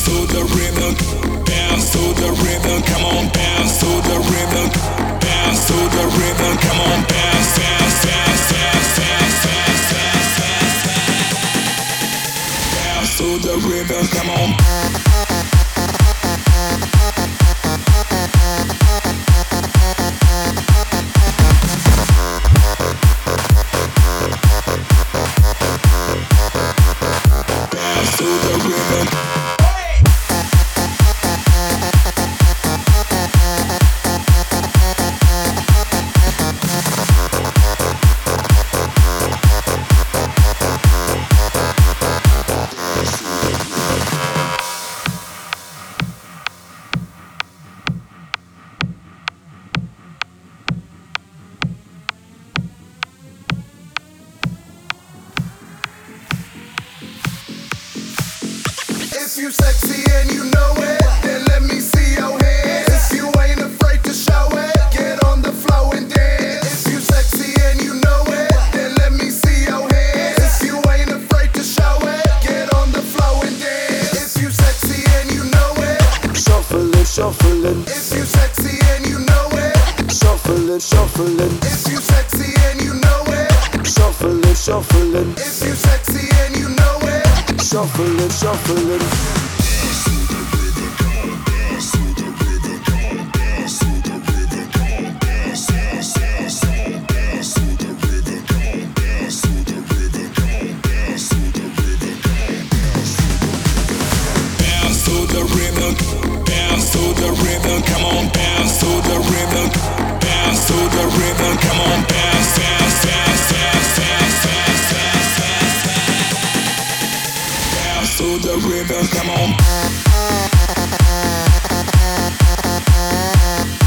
to the rhythm, bounce to the rhythm, come on, bounce to the rhythm, bounce to the rhythm, come on, bounce, bounce, bounce, bounce, bounce, bounce, bounce, bounce, bounce to the rhythm, come on. To the rhythm. If you sexy and you know it, then let me see your hands. If you ain't afraid to show it, get on the floor and dance. If you sexy and you know it, then let me see your hands. If you ain't afraid to show it, get on the floor and dance. If you sexy and you know it, shuffling, shuffling. if you sexy and you know it, Shuffling, shuffling. if you sexy and you know it, Shuffling, shuffling. if you sexy and you know it, Shuffling, shuffling. Bounce to the rhythm, bounce to the rhythm, come on, bounce to the rhythm, bounce to the rhythm, come on, bounce, bounce, bounce, bounce, bounce, bounce, bounce, bounce, bounce, bounce to the rhythm, come on.